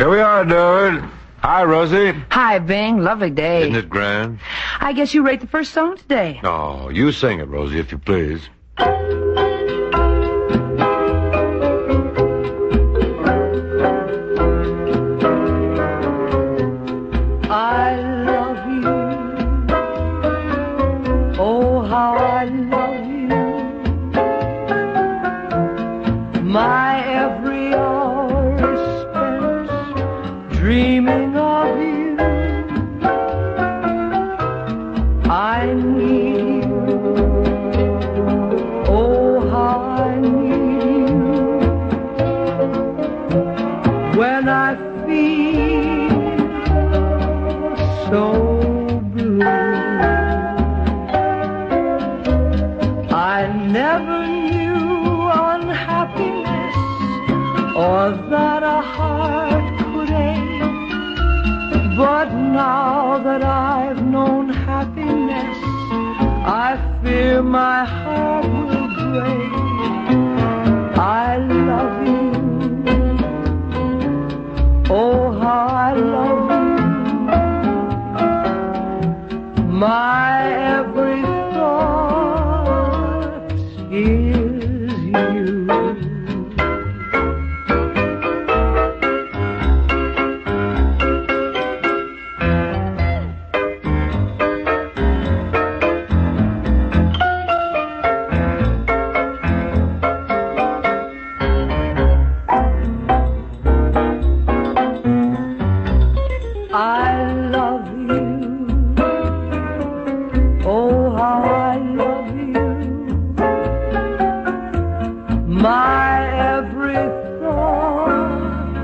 Here we are, dude. Hi, Rosie. Hi, Bing. Lovely day. Isn't it grand? I guess you rate the first song today. Oh, you sing it, Rosie, if you please. I love you. Oh, how I love you. My every hour is spent dreaming of you. I need you. Oh, how I need you. When I feel so blue, I never knew unhappiness or that a heart could ache. But now that I've known happiness, I fear my heart will break. I love you. Oh, how I love you. My every thought is you. I love you. Oh, how I love you. My every thought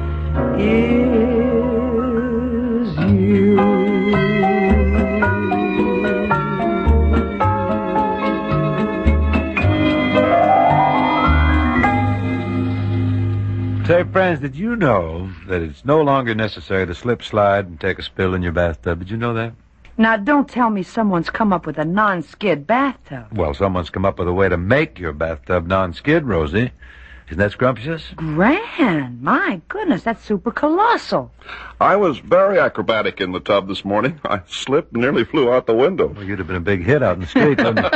is you. Say, friends, did you know that it's no longer necessary to slip, slide, and take a spill in your bathtub? Did you know that? Now, don't tell me someone's come up with a non-skid bathtub. Well, someone's come up with a way to make your bathtub non-skid, Rosie. Isn't that scrumptious? Grand. My goodness, that's super colossal. I was very acrobatic in the tub this morning. I slipped and nearly flew out the window. Well, you'd have been a big hit out in the street, wouldn't you?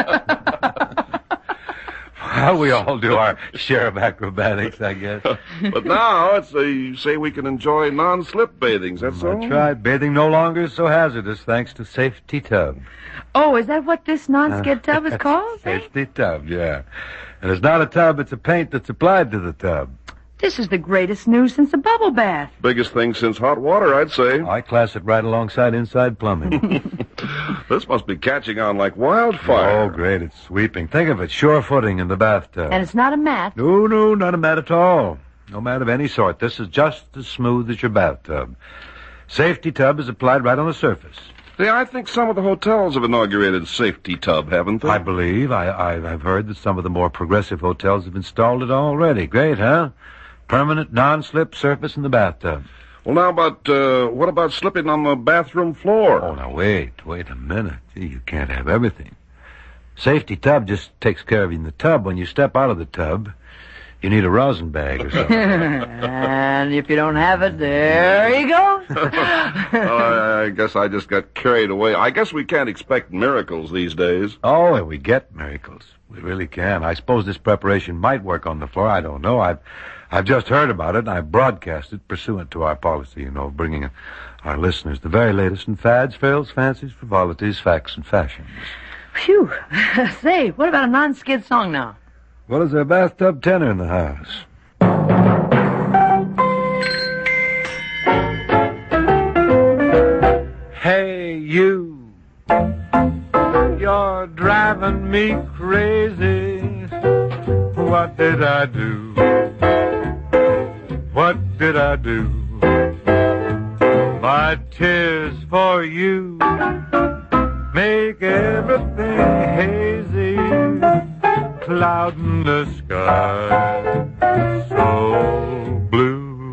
Well, we all do our share of acrobatics, I guess. But now, you say we can enjoy non-slip bathings, that's all? That's right. Bathing no longer is so hazardous thanks to Safety Tub. Oh, is that what this non-skid tub is called? Safety Tub, yeah. And it's not a tub, it's a paint that's applied to the tub. This is the greatest news since the bubble bath. Biggest thing since hot water, I'd say. I class it right alongside inside plumbing. This must be catching on like wildfire. Oh, great, it's sweeping. Think of it, sure footing in the bathtub. And it's not a mat. No, not a mat at all. No mat of any sort. This is just as smooth as your bathtub. Safety Tub is applied right on the surface. See, I think some of the hotels have inaugurated Safety Tub, haven't they? I believe. I've heard that some of the more progressive hotels have installed it already. Great, huh? Permanent non-slip surface in the bathtub. Well, now, what about slipping on the bathroom floor? Oh, now, wait a minute. Gee, you can't have everything. Safety Tub just takes care of you in the tub. When you step out of the tub, you need a rosin bag or something. And if you don't have it, there you go. I guess I just got carried away. I guess we can't expect miracles these days. Oh, and we get miracles. We really can. I suppose this preparation might work on the floor. I don't know. I've just heard about it, and I broadcast it pursuant to our policy, of bringing our listeners the very latest in fads, fails, fancies, frivolities, facts, and fashions. Phew. Say, what about a non-skid song now? Well, is there a bathtub tenor in the house? Hey, you. You're driving me crazy. What did I do? What did I do? My tears for you make everything hazy, cloud in the sky, so blue.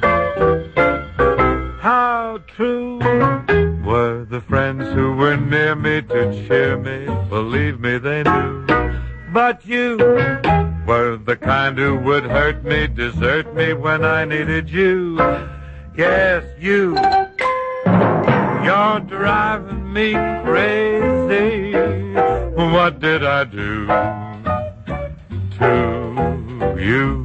How true were the friends who were near me to cheer me, believe me they knew. But you were the kind who would hurt me, desert me when I needed you. Yes, you. You're driving me crazy. What did I do to you?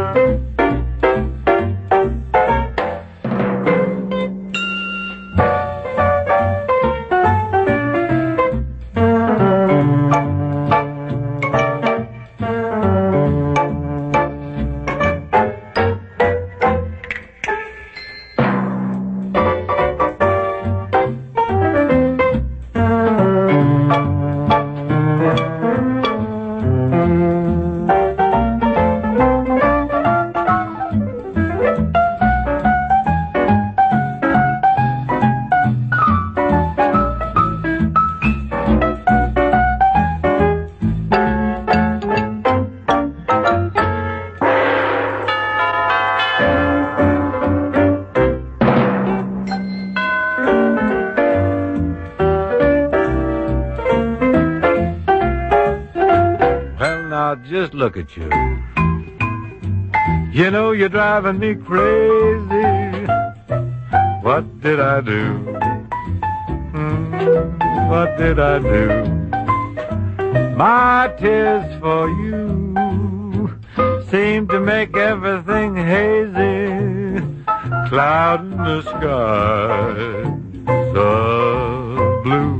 Just look at you. You know you're driving me crazy. What did I do? What did I do? My tears for you seem to make everything hazy. Cloud in the sky, so blue.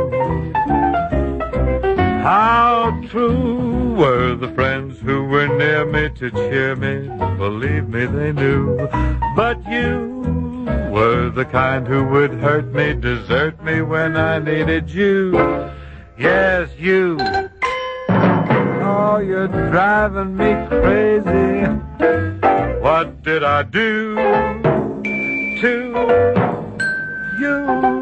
How true were the friends who were near me to cheer me. Believe me, they knew. But you were the kind who would hurt me, desert me when I needed you. Yes, you. Oh, you're driving me crazy. What did I do to you?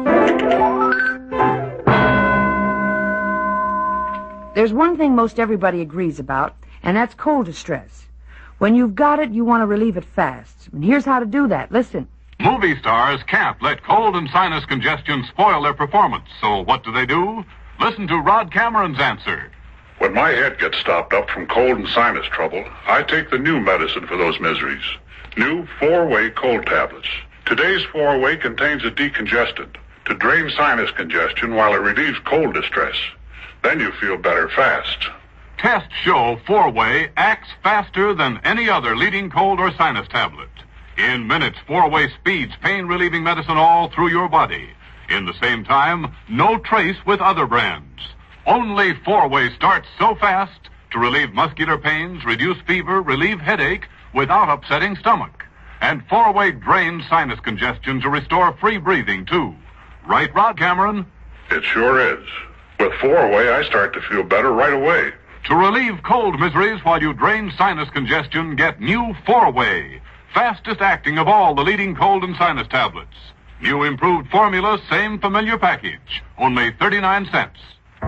There's one thing most everybody agrees about, and that's cold distress. When you've got it, you want to relieve it fast. And here's how to do that. Listen. Movie stars can't let cold and sinus congestion spoil their performance. So what do? Listen to Rod Cameron's answer. When my head gets stopped up from cold and sinus trouble, I take the new medicine for those miseries. New 4-Way cold tablets. Today's 4-Way contains a decongestant to drain sinus congestion while it relieves cold distress. Then you feel better fast. Tests show 4-Way acts faster than any other leading cold or sinus tablet. In minutes, 4-Way speeds pain-relieving medicine all through your body. In the same time, no trace with other brands. Only 4-Way starts so fast to relieve muscular pains, reduce fever, relieve headache without upsetting stomach. And 4-Way drains sinus congestion to restore free breathing, too. Right, Rod Cameron? It sure is. With 4-Way, I start to feel better right away. To relieve cold miseries while you drain sinus congestion, get new 4-Way, fastest acting of all the leading cold and sinus tablets. New improved formula, same familiar package, only 39 cents.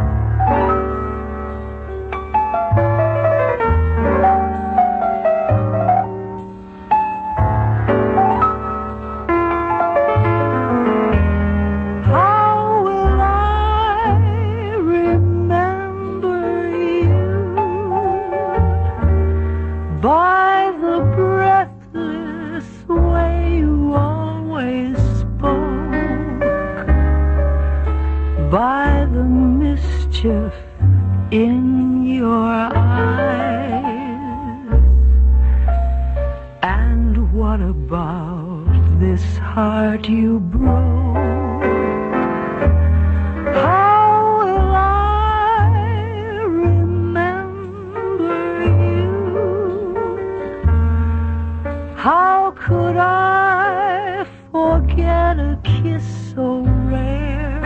By the breathless way you always spoke, by the mischief in your eyes, and what about this heart you broke? How will I remember you? How could I forget a kiss so rare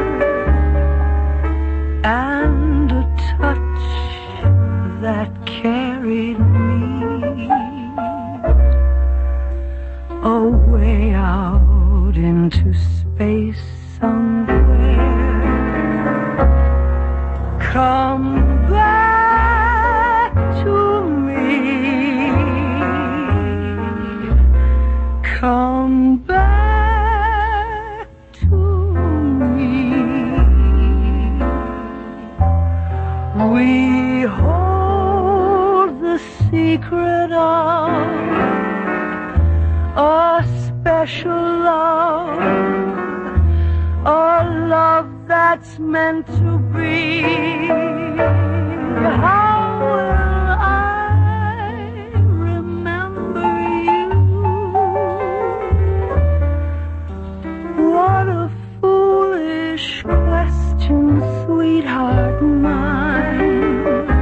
and a touch that carried me away out into space somewhere? Come back to me. Come back to me. We hold the secret of a special love, a love that's meant to be. How will I remember you? What a foolish question, sweetheart mine,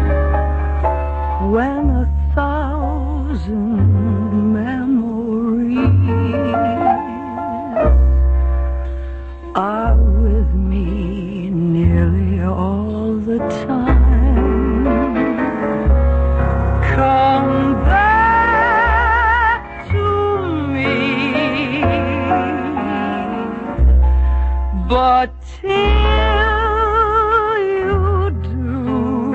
when 1,000 memories are with me nearly all the time. Come back to me, but till you do,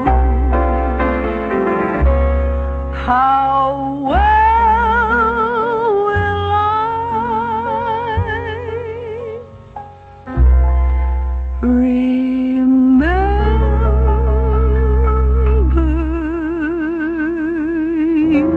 how well will I remember you?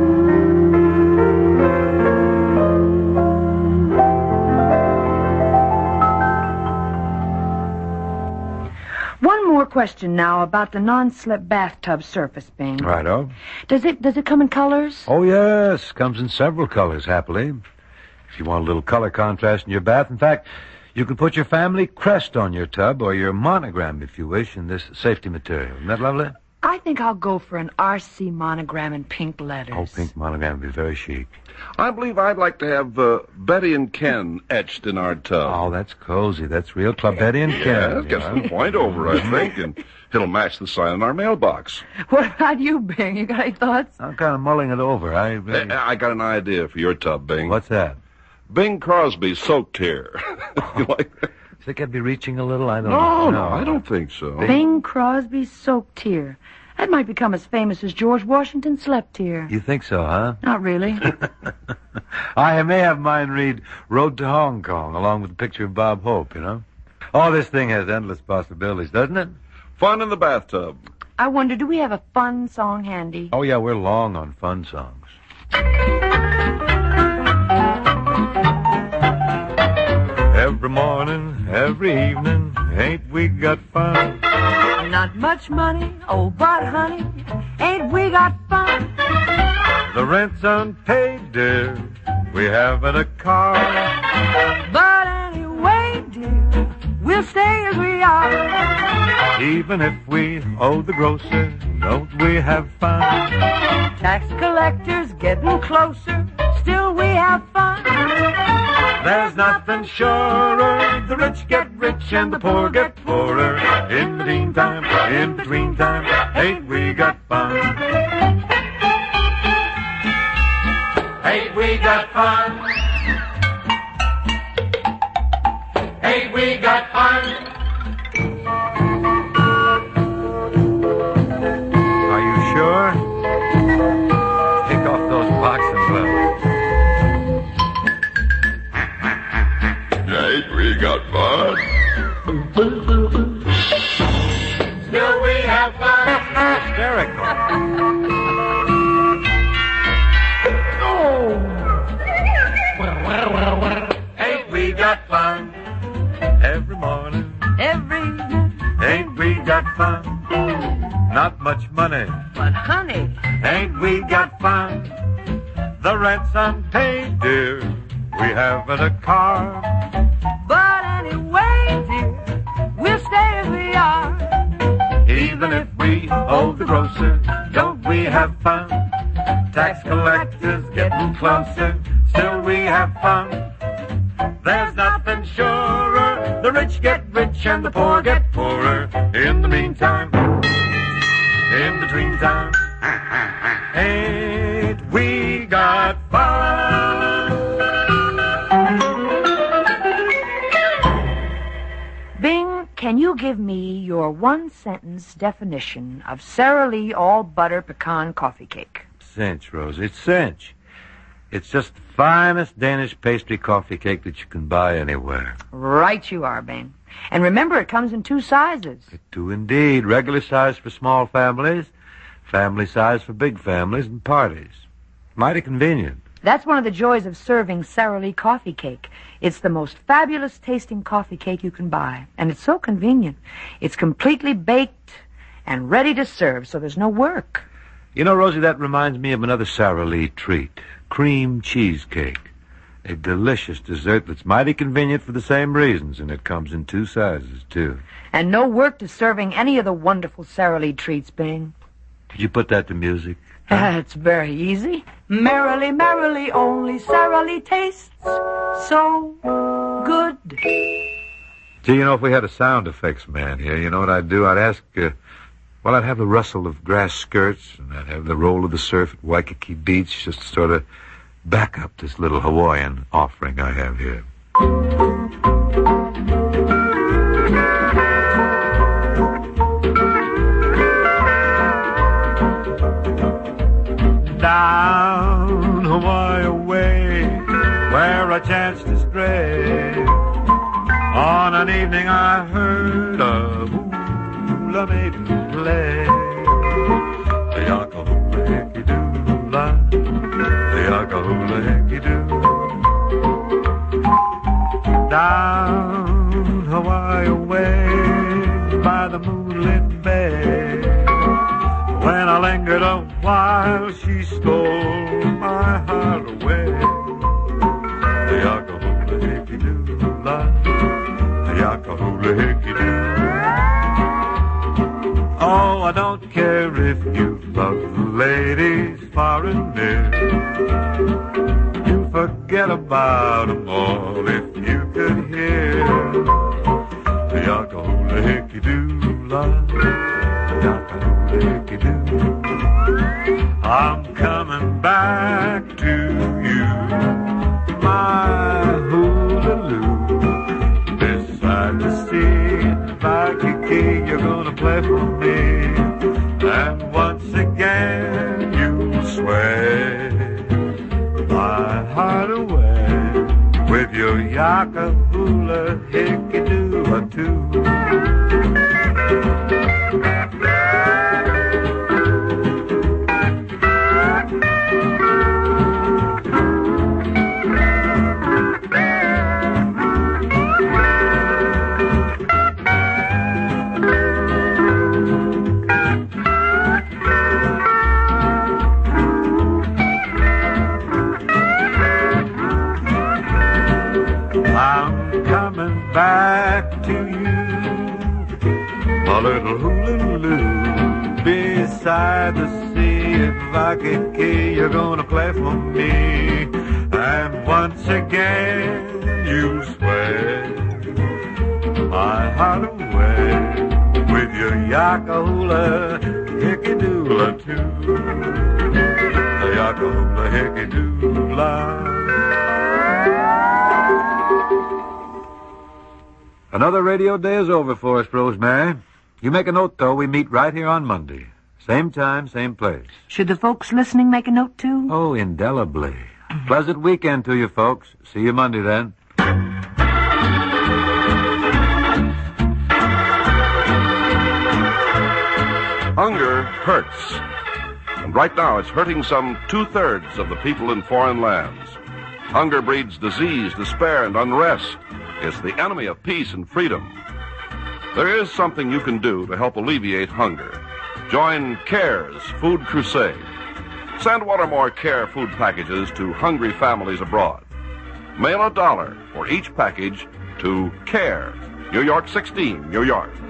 One more question now about the non-slip bathtub surface, Bing. Righto. Does it come in colors? Oh, yes. Comes in several colors, happily. If you want a little color contrast in your bath. In fact, you can put your family crest on your tub or your monogram, if you wish, in this safety material. Isn't that lovely? I think I'll go for an RC monogram in pink letters. Oh, pink monogram would be very chic. I believe I'd like to have Betty and Ken etched in our tub. Oh, that's cozy. That's real Club Betty and Yeah, Ken. get some point over, I think, and it'll match the sign in our mailbox. What about you, Bing? You got any thoughts? I'm kind of mulling it over. I got an idea for your tub, Bing. What's that? Bing Crosby soaked here. You like that? Think I'd be reaching a little? I don't No, know. I don't think so. Bing Crosby soaked here. That might become as famous as George Washington slept here. You think so, huh? Not really. I may have mine read Road to Hong Kong, along with a picture of Bob Hope, you know? Oh, this thing has endless possibilities, doesn't it? Fun in the bathtub. I wonder, do we have a fun song handy? Oh, yeah, we're long on fun songs. Every morning, every evening, ain't we got fun? Not much money, oh, but honey, ain't we got fun? The rent's unpaid, dear. We haven't a car. But anyway, dear, we'll stay as we are. Even if we owe the grocer, don't we have fun? Tax collectors getting closer, still we have fun. There's nothing surer. The rich get rich and the poor get poorer. In the meantime, in between time, ain't we got fun? Ain't we got fun? Ain't we got fun? Are you sure? Take off those boxing gloves. Ain't we got fun? Still we have fun. Hysterical. Ain't we got fun? Every morning. Every night, Ain't we got fun? Not much money. but honey, Ain't we got fun? The rent's unpaid, dear. We haven't a car. but anyway, dear, we'll stay as we are. Even if we owe the grocer, don't we have fun? Tax collectors getting closer, still we have fun. There's nothing surer. The rich get rich and the poor get poorer. In the meantime, in between time, ain't we got fun? Bing, can you give me your one-sentence definition of Sara Lee all-butter pecan coffee cake? Cinch, Rosie, it's cinch. It's just the finest Danish pastry coffee cake that you can buy anywhere. Right you are, Bing. And remember, it comes in 2 sizes. It do indeed. Regular size for small families, family size for big families and parties. Mighty convenient. That's one of the joys of serving Sara Lee coffee cake. It's the most fabulous tasting coffee cake you can buy, and it's so convenient. It's completely baked and ready to serve, so there's no work. You know, Rosie, that reminds me of another Sara Lee treat. Cream cheesecake. A delicious dessert that's mighty convenient for the same reasons, and it comes in 2 sizes, too. And no work to serving any of the wonderful Sara Lee treats, Bing. Did you put that to music? It's very easy. Merrily, merrily, only Sara Lee tastes so good. Gee, you know, if we had a sound effects man here, you know what I'd do? I'd ask, I'd have the rustle of grass skirts, and I'd have the roll of the surf at Waikiki Beach, just to sort of back up this little Hawaiian offering I have here. Down Hawaii way, where I chanced to stray, on an evening I heard a hula maiden play. The yaka hula hickey doo la, the yaka hula hickey doo. Down Hawaii way, by the moonlit bay, when I lingered a while, she stole my heart away. The yaka hula hickey doo la, the yaka hula hickey doo. Oh, I don't care if you love the ladies far and near. You forget about them all if you could hear. The yaka hula hickey doo la, the yaka hula hickey doo. I'm coming back to you, my hula-loo. Beside the sea in Waikiki, you're gonna play for me. And once again you'll sway my heart away with your yaka hula hickey doo too. Back to you, my little hula-loo. Beside the sea in Waikiki, you're gonna play for me. And once again you sway my heart away with your yaka hula hickey doo too. The yaka hula hickey doo la. Another radio day is over for us, Rosemary. You make a note, though. We meet right here on Monday. Same time, same place. Should the folks listening make a note, too? Oh, indelibly. Pleasant weekend to you, folks. See you Monday, then. Hunger hurts. And right now it's hurting some 2/3 of the people in foreign lands. Hunger breeds disease, despair, and unrest. It's the enemy of peace and freedom. There is something you can do to help alleviate hunger. Join CARE's Food Crusade. Send one or more CARE food packages to hungry families abroad. Mail $1 for each package to CARE, New York 16, New York.